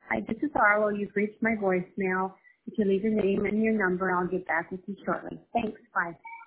Hi, this is Arlo. You've reached my voicemail. If you leave your name and your number, I'll get back with you shortly. Thanks. Bye.